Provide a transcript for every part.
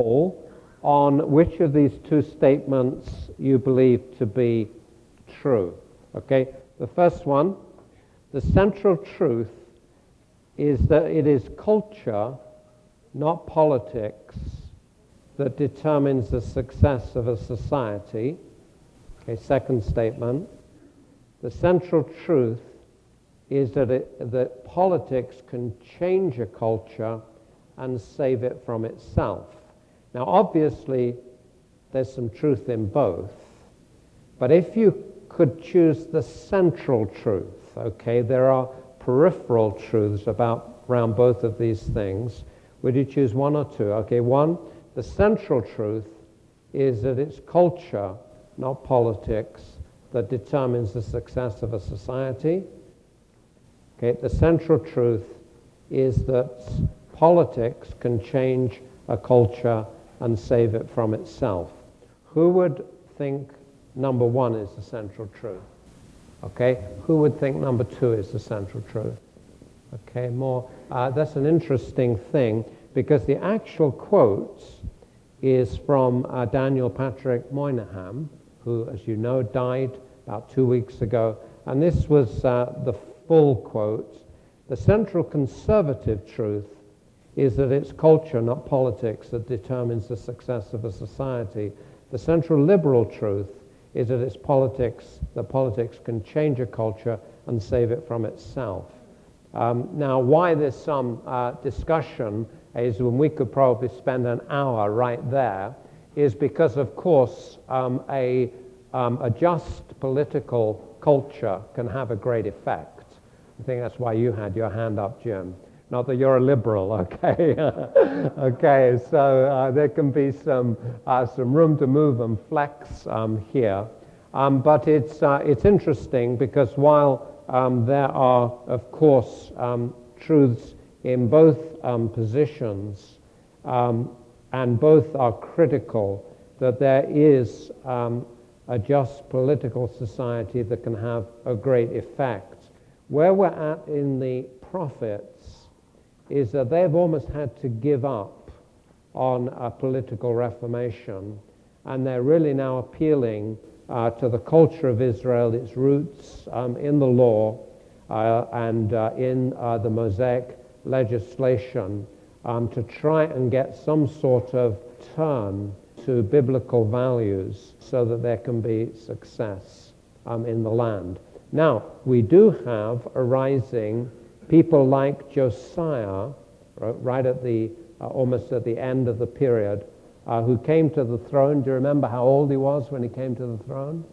poll on which of these two statements you believe to be true. Okay, the first one, the central truth is that it is culture, not politics, that determines the success of a society. Okay, second statement, the central truth is that politics can change a culture and save it from itself. Now, obviously, there's some truth in both, but if you could choose the central truth, okay, there are peripheral truths around both of these things. Would you choose one or two? Okay, one, the central truth is that it's culture, not politics, that determines the success of a society. Okay, the central truth is that politics can change a culture and save it from itself. Who would think number one is the central truth? Okay, who would think number two is the central truth? Okay, that's an interesting thing, because the actual quote is from Daniel Patrick Moynihan, who, as you know, died about 2 weeks ago, and this was the full quote. The central conservative truth is that it's culture, not politics, that determines the success of a society. The central liberal truth is that it's politics, that politics can change a culture and save it from itself. Now, why there's some discussion is when we could probably spend an hour right there, is because, of course, a just political culture can have a great effect. I think that's why you had your hand up, Jim. Not that you're a liberal, okay? Okay, so there can be some room to move and flex here. But it's interesting because while there are, of course, truths in both positions, and both are critical, that there is a just political society that can have a great effect. Where we're at in the prophets is that they've almost had to give up on a political reformation, and they're really now appealing to the culture of Israel, its roots in the law and in the Mosaic legislation, to try and get some sort of turn to biblical values so that there can be success in the land. Now, we do have arising people like Josiah, right at the almost at the end of the period, who came to the throne. Do you remember how old he was when he came to the throne?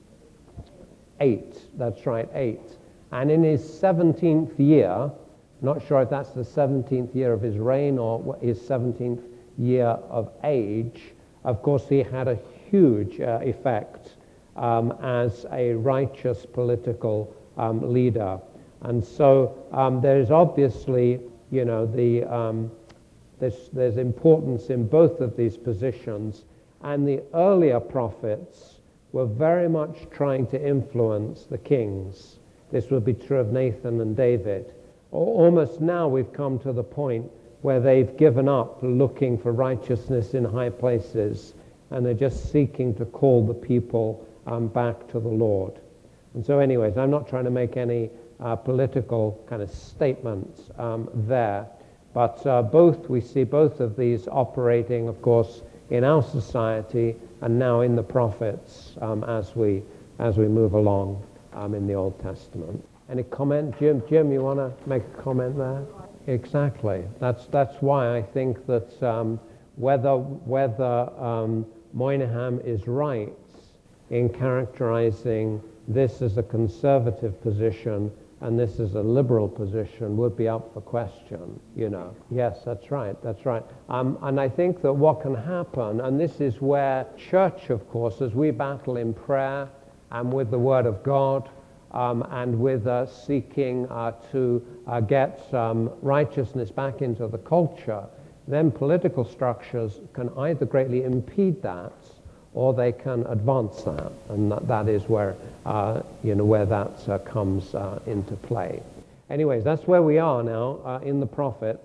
8, that's right, 8. And in his 17th year, not sure if that's the 17th year of his reign or his 17th year of age, of course he had a huge effect as a righteous political leader. And so there's obviously, you know, there's importance in both of these positions, and the earlier prophets were very much trying to influence the kings. This would be true of Nathan and David. Almost now we've come to the point where they've given up looking for righteousness in high places, and they're just seeking to call the people back to the Lord. And so anyways, I'm not trying to make any political kind of statements there, but we see both of these operating, of course, in our society and now in the prophets as we move along in the Old Testament. Any comment? Jim, you want to make a comment there? Exactly. That's why I think that whether Moynihan is right in characterizing this as a conservative position and this is a liberal position would be up for question, you know. Yes, that's right. And I think that what can happen, and this is where church, of course, as we battle in prayer and with the Word of God, and with seeking to get righteousness back into the culture, then political structures can either greatly impede that or they can advance that, and that is where where that comes into play. Anyways, that's where we are now in the prophets.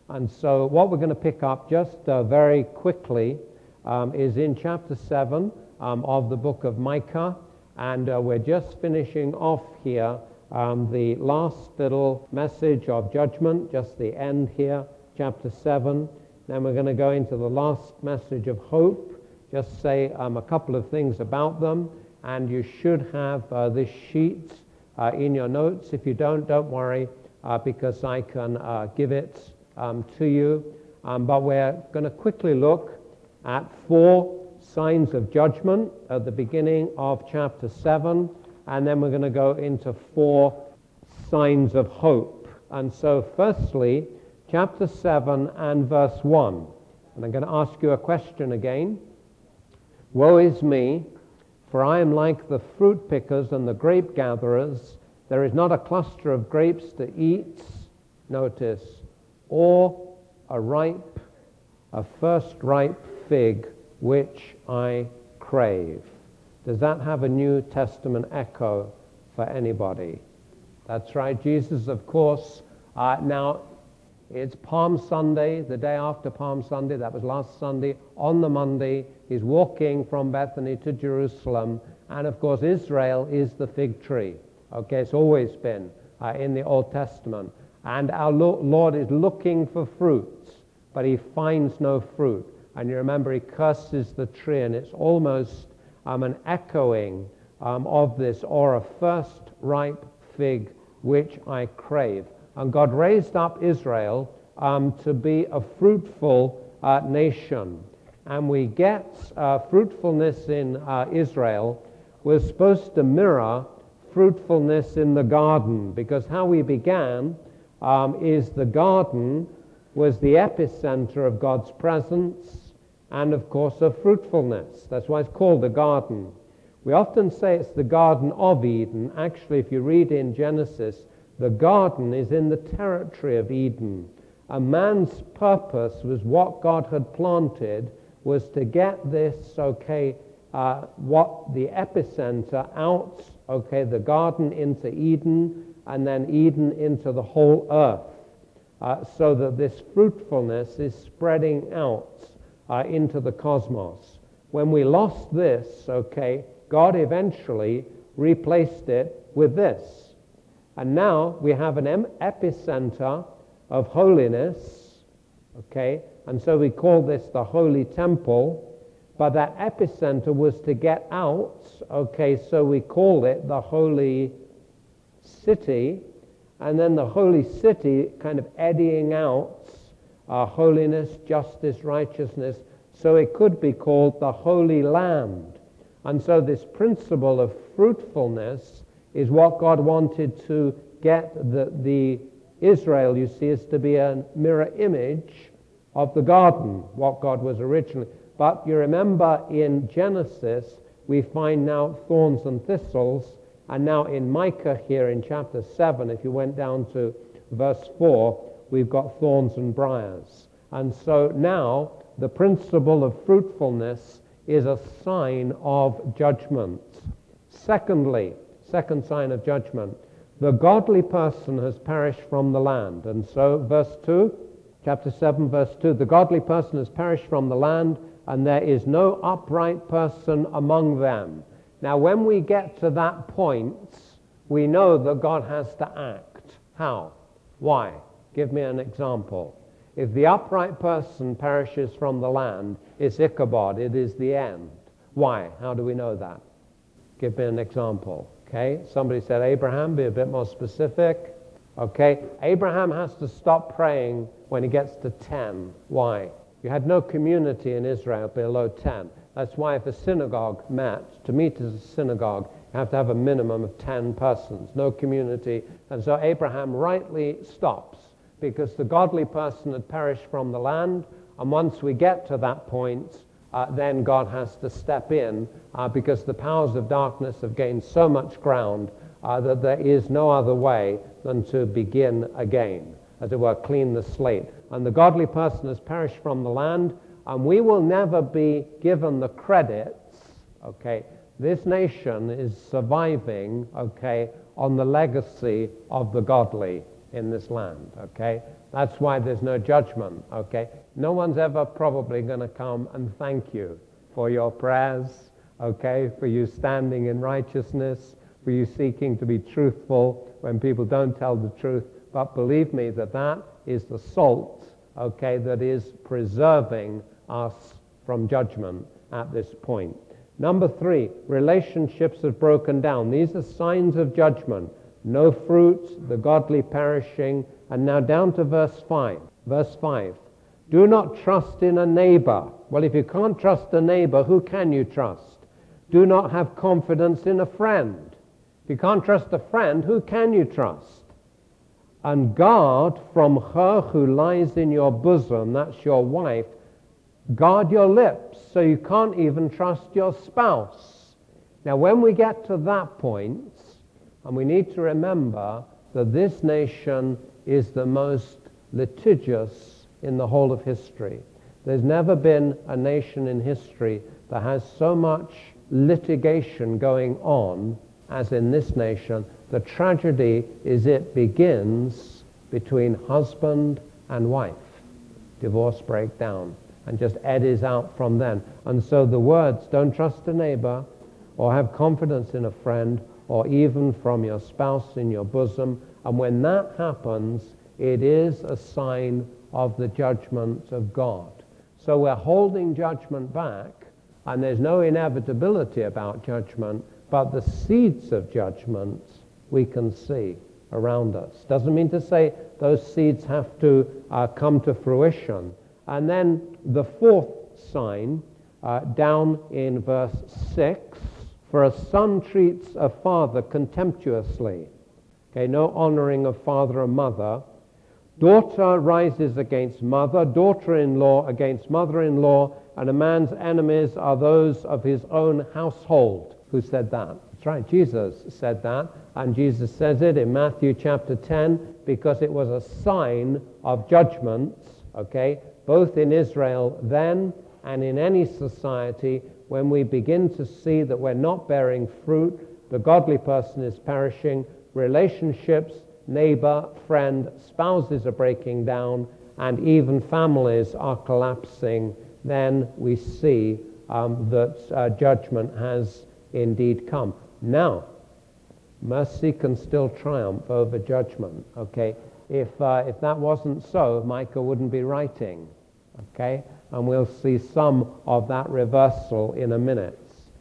And so what we're going to pick up just very quickly is in chapter 7 of the book of Micah. And we're just finishing off here the last little message of judgment, just the end here, chapter 7. Then we're going to go into the last message of hope, just say a couple of things about them. And you should have this sheet in your notes. If you don't worry, because I can give it to you. But we're going to quickly look at 4 signs of judgment at the beginning of chapter 7, and then we're going to go into 4 signs of hope. And so firstly, chapter 7 and verse 1. And I'm going to ask you a question again. Woe is me, for I am like the fruit pickers and the grape gatherers. There is not a cluster of grapes to eat, notice, or a first ripe fig which I crave. Does that have a New Testament echo for anybody? That's right. Jesus, of course, now it's Palm Sunday, the day after Palm Sunday. That was last Sunday. On the Monday, he's walking from Bethany to Jerusalem. And of course, Israel is the fig tree. Okay, it's always been in the Old Testament. And our Lord is looking for fruits, but he finds no fruit. And you remember he curses the tree, and it's almost an echoing of this, or a first ripe fig which I crave. And God raised up Israel to be a fruitful nation. And we get fruitfulness in Israel was supposed to mirror fruitfulness in the garden, because how we began is the garden was the epicenter of God's presence and, of course, of fruitfulness. That's why it's called a garden. We often say it's the Garden of Eden. Actually, if you read in Genesis, the garden is in the territory of Eden. A man's purpose was what God had planted was to get this, what the epicenter out, the garden into Eden, and then Eden into the whole earth, so that this fruitfulness is spreading out into the cosmos. When we lost this, God eventually replaced it with this. And now we have an epicenter of holiness, and so we call this the Holy Temple, but that epicenter was to get out, so we call it the Holy City, and then the Holy City kind of eddying out holiness, justice, righteousness, so it could be called the Holy Land. And so this principle of fruitfulness is what God wanted to get the Israel, you see, is to be a mirror image of the garden, what God was originally. But you remember in Genesis, we find now thorns and thistles, and now in Micah here in chapter 7, if you went down to verse 4, we've got thorns and briars. And so now the principle of fruitfulness is a sign of judgment. Secondly, second sign of judgment, the godly person has perished from the land. And so verse 2, chapter 7, verse 2, the godly person has perished from the land, and there is no upright person among them. Now when we get to that point, we know that God has to act. How? Why? Give me an example. If the upright person perishes from the land, it's Ichabod, it is the end. Why? How do we know that? Give me an example. Somebody said Abraham, be a bit more specific. Abraham has to stop praying when he gets to 10. Why? You had no community in Israel below 10. That's why if a synagogue met, to meet as a synagogue, you have to have a minimum of 10 persons, no community. And so Abraham rightly stops, because the godly person had perished from the land, and once we get to that point, then God has to step in, because the powers of darkness have gained so much ground that there is no other way than to begin again, as it were, clean the slate. And the godly person has perished from the land, and we will never be given the credits, This nation is surviving, on the legacy of the godly. in this land, okay? That's why there's no judgment, okay? No one's ever probably going to come and thank you for your prayers, okay? For you standing in righteousness, for you seeking to be truthful when people don't tell the truth. But believe me that that is the salt, okay, that is preserving us from judgment at this point. Number 3, relationships have broken down. These are signs of judgment. No fruit, the godly perishing. And now down to verse 5. Verse 5. Do not trust in a neighbor. Well, if you can't trust a neighbor, who can you trust? Do not have confidence in a friend. If you can't trust a friend, who can you trust? And guard from her who lies in your bosom, that's your wife. Guard your lips, so you can't even trust your spouse. Now, when we get to that point, and we need to remember that this nation is the most litigious in the whole of history. There's never been a nation in history that has so much litigation going on as in this nation. The tragedy is it begins between husband and wife. Divorce breakdown, and just eddies out from then. And so the words, don't trust a neighbor, or have confidence in a friend, or even from your spouse in your bosom. And when that happens, it is a sign of the judgment of God. So we're holding judgment back, and there's no inevitability about judgment, but the seeds of judgment we can see around us. Doesn't mean to say those seeds have to come to fruition. And then the 4th sign, down in verse 6, for a son treats a father contemptuously. Okay, no honoring of father and mother. Daughter rises against mother, daughter-in-law against mother-in-law, and a man's enemies are those of his own household. Who said that? That's right, Jesus said that, and Jesus says it in Matthew chapter 10 because it was a sign of judgment, okay, both in Israel then and in any society. When we begin to see that we're not bearing fruit, the godly person is perishing, relationships, neighbor, friend, spouses are breaking down, and even families are collapsing, then we see that judgment has indeed come. Now, mercy can still triumph over judgment, okay? If that wasn't so, Micah wouldn't be writing, okay? And we'll see some of that reversal in a minute.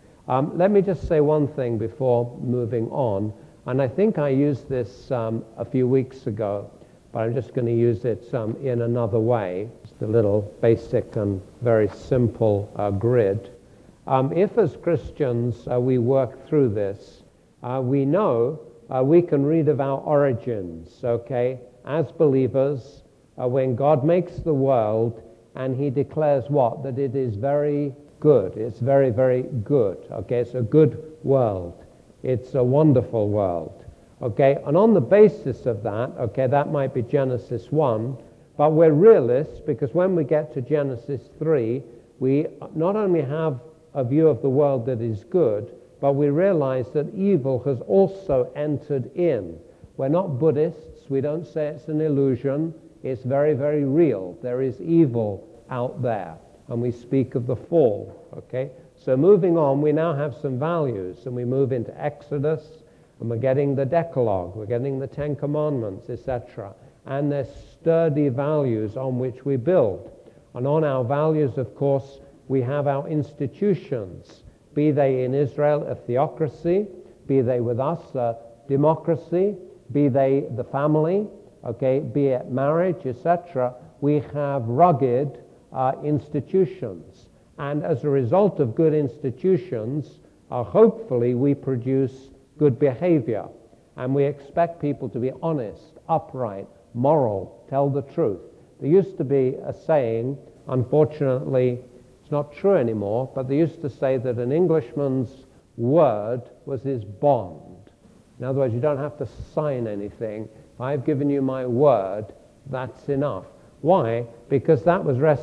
Let me just say one thing before moving on, and I think I used this a few weeks ago, but I'm just going to use it in another way. Just a little basic and very simple grid. If as Christians we work through this, we know we can read of our origins, okay? As believers, when God makes the world, and he declares what? That it is very good. It's very, very good. Okay, it's a good world. It's a wonderful world. Okay, and on the basis of that, okay, that might be Genesis 1, but we're realists because when we get to Genesis 3, we not only have a view of the world that is good, but we realize that evil has also entered in. We're not Buddhists. We don't say it's an illusion. It's very, very real. There is evil out there, and we speak of the fall, okay? So moving on, we now have some values, and we move into Exodus, and we're getting the Decalogue, we're getting the Ten Commandments, etc. And there's sturdy values on which we build. And on our values, of course, we have our institutions, be they in Israel a theocracy, be they with us a democracy, be they the family, okay, be it marriage, etc. We have rugged institutions. And as a result of good institutions, hopefully we produce good behavior. And we expect people to be honest, upright, moral, tell the truth. There used to be a saying, unfortunately, it's not true anymore, but they used to say that an Englishman's word was his bond. In other words, you don't have to sign anything. If I've given you my word, that's enough. Why? Because that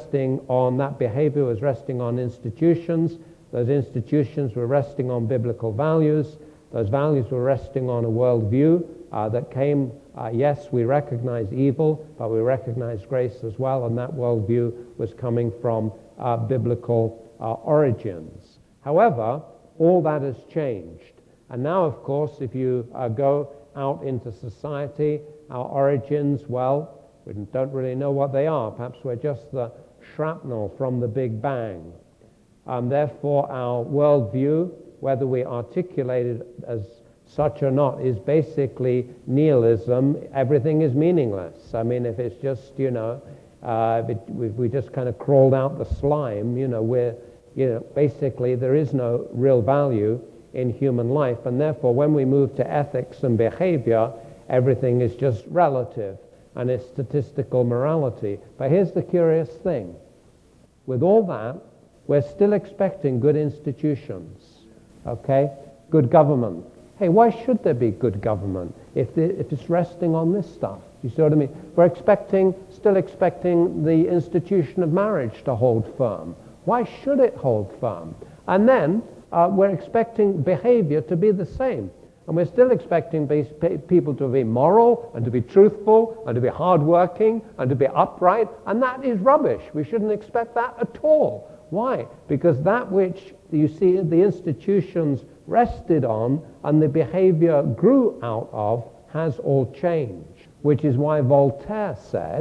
behavior was resting on institutions. Those institutions were resting on biblical values. Those values were resting on a worldview that came, yes, we recognize evil, but we recognize grace as well, and that worldview was coming from biblical origins. However, all that has changed. And now, of course, if you go out into society, our origins, well, we don't really know what they are. Perhaps we're just the shrapnel from the Big Bang. Therefore, our worldview, whether we articulate it as such or not, is basically nihilism. Everything is meaningless. I mean, if it's just, if we just kind of crawled out the slime, basically there is no real value in human life. And therefore, when we move to ethics and behavior, everything is just relative, and it's statistical morality. But here's the curious thing. With all that, we're still expecting good institutions, okay? Good government. Hey, why should there be good government if it's resting on this stuff? You see what I mean? We're still expecting the institution of marriage to hold firm. Why should it hold firm? And then we're expecting behavior to be the same. And we're still expecting people to be moral and to be truthful and to be hardworking and to be upright. And that is rubbish. We shouldn't expect that at all. Why? Because that which you see the institutions rested on and the behavior grew out of has all changed. Which is why Voltaire,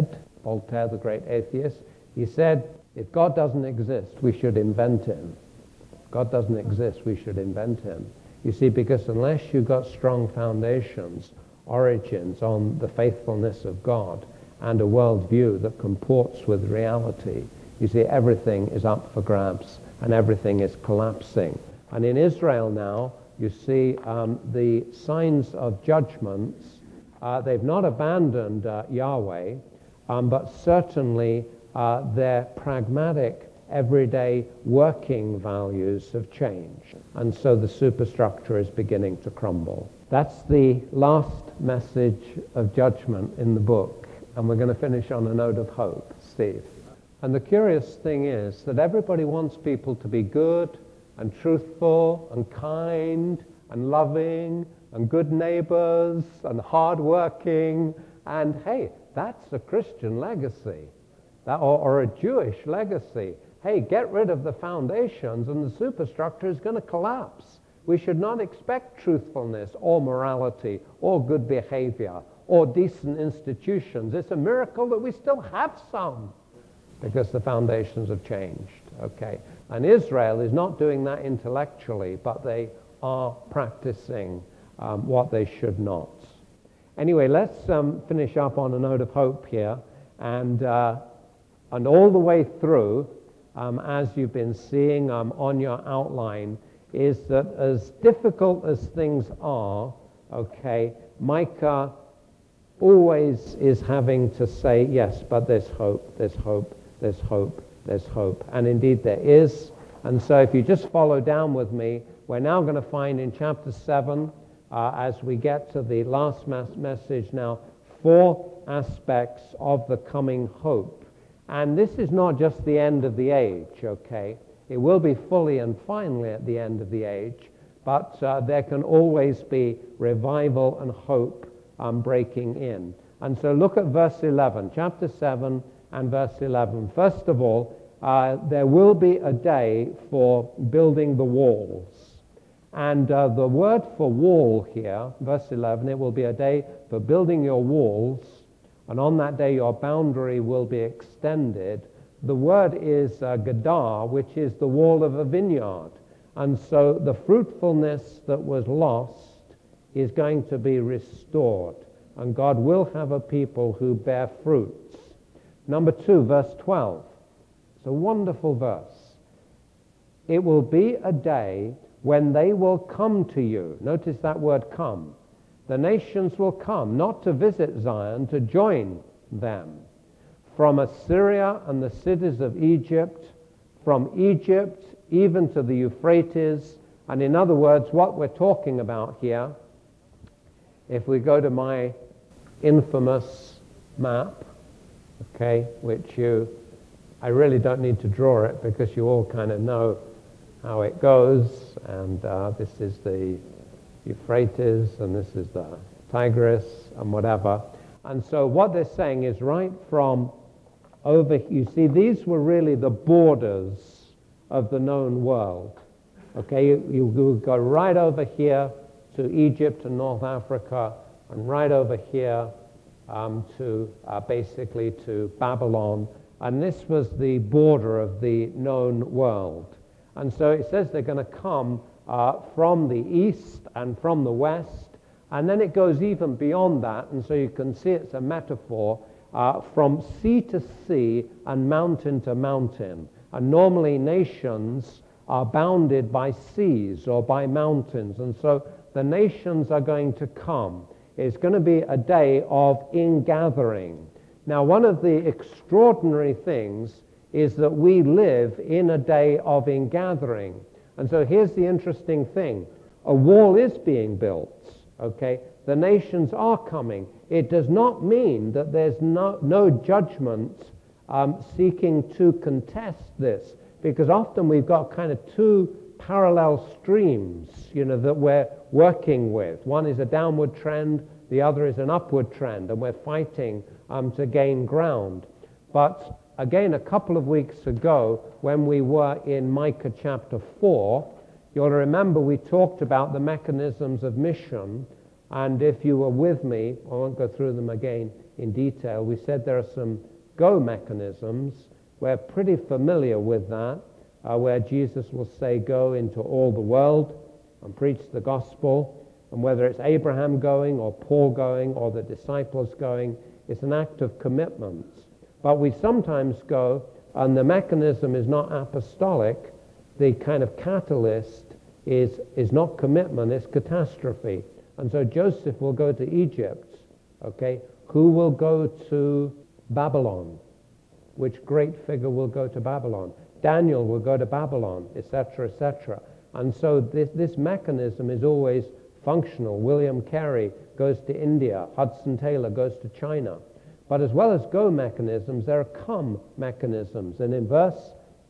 the great atheist, he said, if God doesn't exist, we should invent him. If God doesn't exist, we should invent him. You see, because unless you've got strong foundations, origins on the faithfulness of God and a worldview that comports with reality, you see, everything is up for grabs and everything is collapsing. And in Israel now, you see the signs of judgments. They've not abandoned Yahweh, but certainly their pragmatic, everyday working values have changed. And so the superstructure is beginning to crumble. That's the last message of judgment in the book. And we're going to finish on a note of hope, Steve. And the curious thing is that everybody wants people to be good and truthful and kind and loving and good neighbors and hardworking. And hey, that's a Christian legacy, or a Jewish legacy. Hey, get rid of the foundations and the superstructure is going to collapse. We should not expect truthfulness or morality or good behavior or decent institutions. It's a miracle that we still have some, because the foundations have changed, okay? And Israel is not doing that intellectually, but they are practicing what they should not. Anyway, let's finish up on a note of hope here. And all the way through, as you've been seeing on your outline, is that as difficult as things are, okay, Micah always is having to say, yes, but there's hope, there's hope, there's hope, there's hope. And indeed there is. And so if you just follow down with me, we're now going to find in chapter 7, as we get to the last message now, 4 aspects of the coming hope. And this is not just the end of the age, okay? It will be fully and finally at the end of the age, but there can always be revival and hope breaking in. And so look at verse 11, chapter 7 and verse 11. First of all, there will be a day for building the walls. And the word for wall here, verse 11, it will be a day for building your walls, and on that day your boundary will be extended. The word is gadar, which is the wall of a vineyard. And so the fruitfulness that was lost is going to be restored. And God will have a people who bear fruits. Number 2, verse 12. It's a wonderful verse. It will be a day when they will come to you. Notice that word come. The nations will come, not to visit Zion, to join them. From Assyria and the cities of Egypt, from Egypt even to the Euphrates. And in other words, what we're talking about here, if we go to my infamous map, okay, which I really don't need to draw it because you all kind of know how it goes, and this is the Euphrates and this is the Tigris and whatever. And so what they're saying is right from over, you see, these were really the borders of the known world. Okay, you go right over here to Egypt and North Africa, and right over here to basically to Babylon. And this was the border of the known world. And so it says they're going to come from the east and from the west, and then it goes even beyond that, and so you can see it's a metaphor from sea to sea and mountain to mountain. And normally nations are bounded by seas or by mountains, and so the nations are going to come. It's going to be a day of ingathering. Now, one of the extraordinary things is that we live in a day of ingathering. And so here's the interesting thing. A wall is being built, okay? The nations are coming. It does not mean that there's no judgment seeking to contest this, because often we've got kind of two parallel streams, that we're working with. One is a downward trend, the other is an upward trend, and we're fighting to gain ground. But again, a couple of weeks ago, when we were in Micah chapter 4, you'll remember we talked about the mechanisms of mission, and if you were with me, I won't go through them again in detail, we said there are some go mechanisms. We're pretty familiar with that, where Jesus will say, go into all the world and preach the gospel, and whether it's Abraham going or Paul going or the disciples going, it's an act of commitment. But we sometimes go, and the mechanism is not apostolic, the kind of catalyst is not commitment, it's catastrophe. And so Joseph will go to Egypt, okay? Who will go to Babylon? Which great figure will go to Babylon? Daniel will go to Babylon, etc., etc. And so this mechanism is always functional. William Carey goes to India. Hudson Taylor goes to China. But as well as go mechanisms, there are come mechanisms. And in verse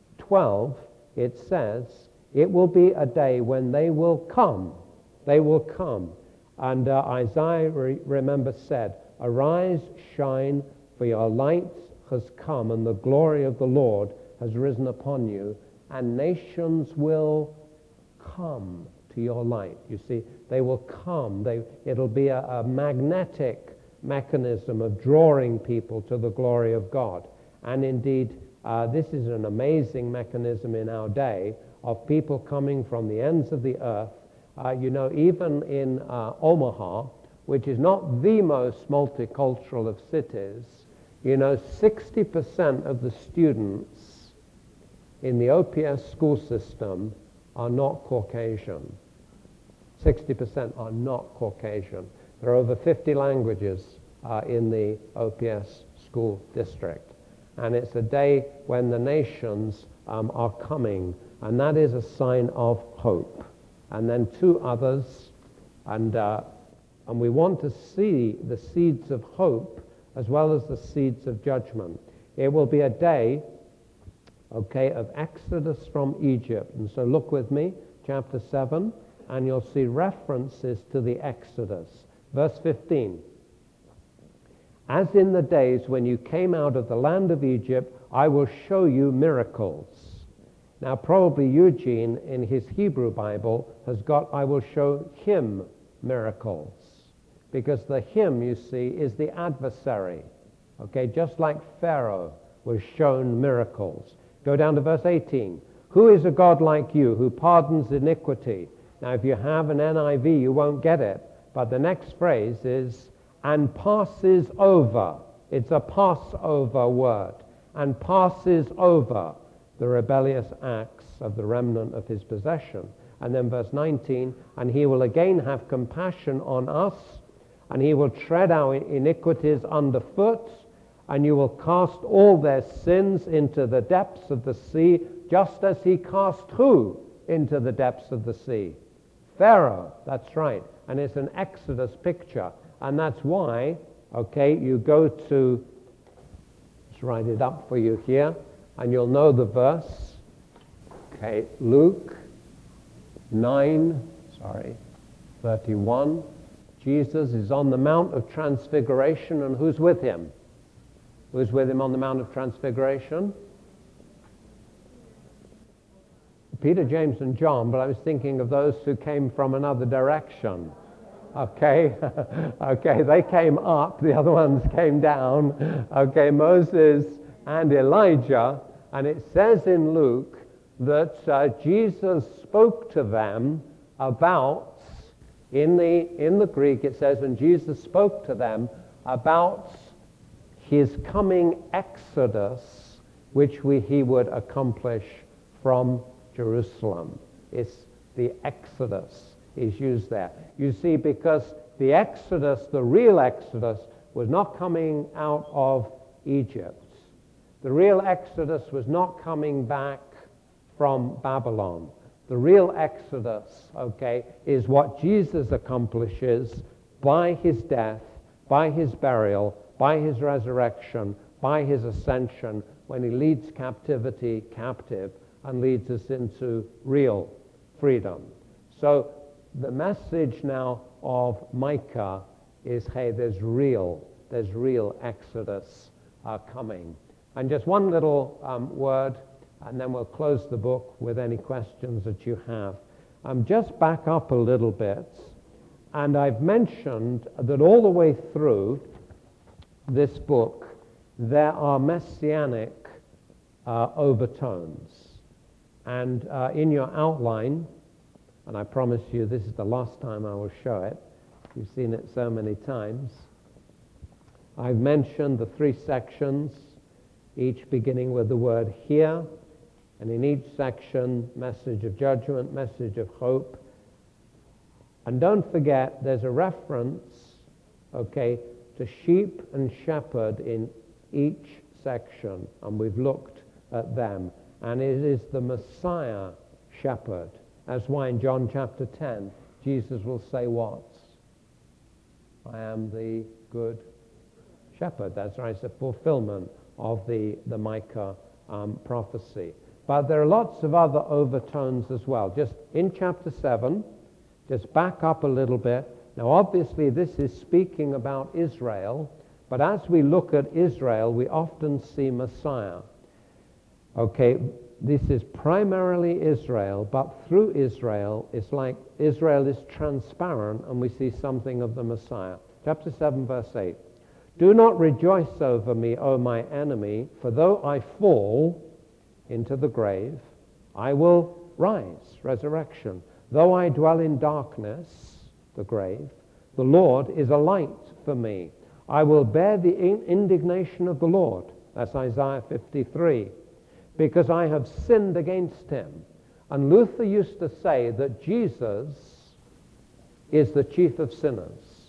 12, it says, it will be a day when they will come. They will come. And Isaiah, remember, said, arise, shine, for your light has come, and the glory of the Lord has risen upon you, and nations will come to your light. You see, they will come. It'll be a magnetic mechanism of drawing people to the glory of God. And indeed, this is an amazing mechanism in our day of people coming from the ends of the earth. Even in Omaha, which is not the most multicultural of cities, 60% of the students in the OPS school system are not Caucasian. 60% are not Caucasian. There are over 50 languages in the OPS school district. And it's a day when the nations are coming, and that is a sign of hope. And then two others, and we want to see the seeds of hope as well as the seeds of judgment. It will be a day, okay, of exodus from Egypt. And so look with me, chapter 7, and you'll see references to the exodus. Verse 15. As in the days when you came out of the land of Egypt, I will show you miracles. Now, probably Eugene, in his Hebrew Bible, has got, I will show him miracles. Because the him, you see, is the adversary. Okay, just like Pharaoh was shown miracles. Go down to verse 18. Who is a God like you who pardons iniquity? Now, if you have an NIV, you won't get it. But the next phrase is, and passes over. It's a Passover word. And passes over the rebellious acts of the remnant of his possession. And then verse 19, and he will again have compassion on us, and he will tread our iniquities underfoot, and you will cast all their sins into the depths of the sea, just as he cast who into the depths of the sea? Pharaoh, that's right. And it's an Exodus picture. And that's why, okay, you go to, let's write it up for you here, and you'll know the verse. Okay, Luke 9, 31, Jesus is on the Mount of Transfiguration, and who's with him? Who's with him on the Mount of Transfiguration? Peter, James, and John, but I was thinking of those who came from another direction. Okay, okay, they came up, the other ones came down. Okay, Moses and Elijah, and it says in Luke that Jesus spoke to them about, in the Greek it says, and Jesus spoke to them about his coming exodus, which he would accomplish from Jerusalem. It's the exodus is used there. You see, because the exodus, the real exodus, was not coming out of Egypt. The real exodus was not coming back from Babylon. The real exodus, okay, is what Jesus accomplishes by his death, by his burial, by his resurrection, by his ascension, when he leads captivity captive and leads us into real freedom. So the message now of Micah is, hey, there's real exodus coming. And just one little word, and then we'll close the book with any questions that you have. Just back up a little bit, and I've mentioned that all the way through this book there are messianic overtones. And in your outline, and I promise you this is the last time I will show it, you've seen it so many times, I've mentioned the 3 sections, each beginning with the word here, and in each section, message of judgment, message of hope. And don't forget, there's a reference, okay, to sheep and shepherd in each section, and we've looked at them. And it is the Messiah shepherd. That's why in John chapter 10, Jesus will say what? I am the good shepherd. That's right, it's a fulfillment of the Micah prophecy. But there are lots of other overtones as well. Just in chapter 7, just back up a little bit. Now obviously this is speaking about Israel, but as we look at Israel, we often see Messiah. Okay, this is primarily Israel, but through Israel, it's like Israel is transparent and we see something of the Messiah. Chapter 7, verse 8. Do not rejoice over me, O my enemy, for though I fall into the grave, I will rise, resurrection. Though I dwell in darkness, the grave, the Lord is a light for me. I will bear the indignation of the Lord. That's Isaiah 53. Because I have sinned against him. And Luther used to say that Jesus is the chief of sinners.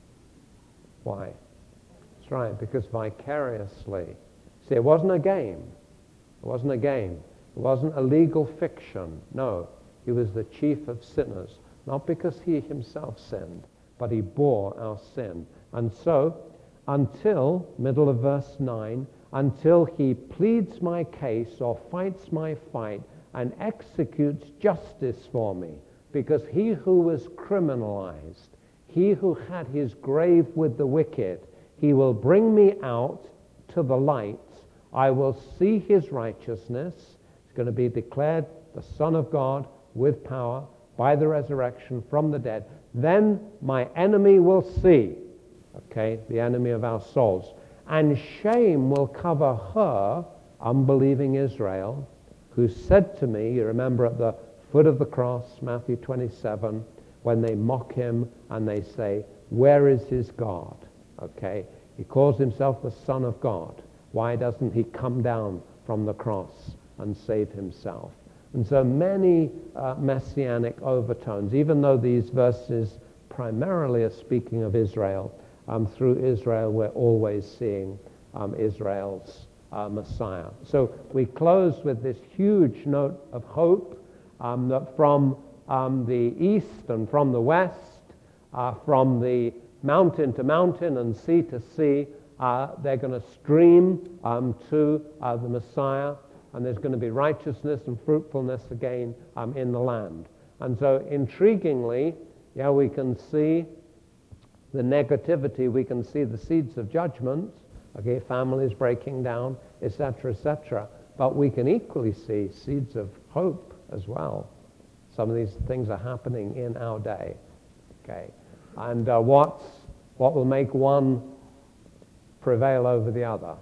Why? That's right, because vicariously. See, it wasn't a game. It wasn't a game. It wasn't a legal fiction. No, he was the chief of sinners. Not because he himself sinned, but he bore our sin. And so, until, middle of verse 9, until he pleads my case or fights my fight and executes justice for me, because he who was criminalized, he who had his grave with the wicked, he will bring me out to the light. I will see his righteousness. He's going to be declared the Son of God with power by the resurrection from the dead. Then my enemy will see, okay, the enemy of our souls. And shame will cover her, unbelieving Israel, who said to me, you remember at the foot of the cross, Matthew 27, when they mock him and they say, where is his God? Okay, he calls himself the Son of God. Why doesn't he come down from the cross and save himself? And so many messianic overtones, even though these verses primarily are speaking of Israel, through Israel we're always seeing Israel's Messiah. So we close with this huge note of hope that from the east and from the west, from the mountain to mountain and sea to sea, they're going to stream to the Messiah, and there's going to be righteousness and fruitfulness again in the land. And so intriguingly, yeah, we can see the negativity, we can see the seeds of judgment, okay, families breaking down, etc., etc. But we can equally see seeds of hope as well. Some of these things are happening in our day, okay. And what will make one prevail over the other?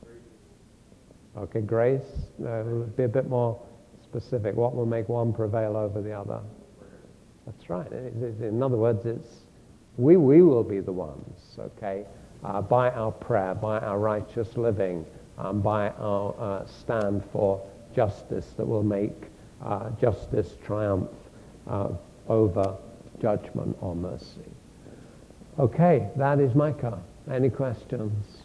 Okay, grace. Be a bit more specific. What will make one prevail over the other? That's right. In other words, it's we will be the ones, okay, by our prayer, by our righteous living, by our stand for justice that will make justice triumph over judgment or mercy. Okay, that is Micah. Any questions?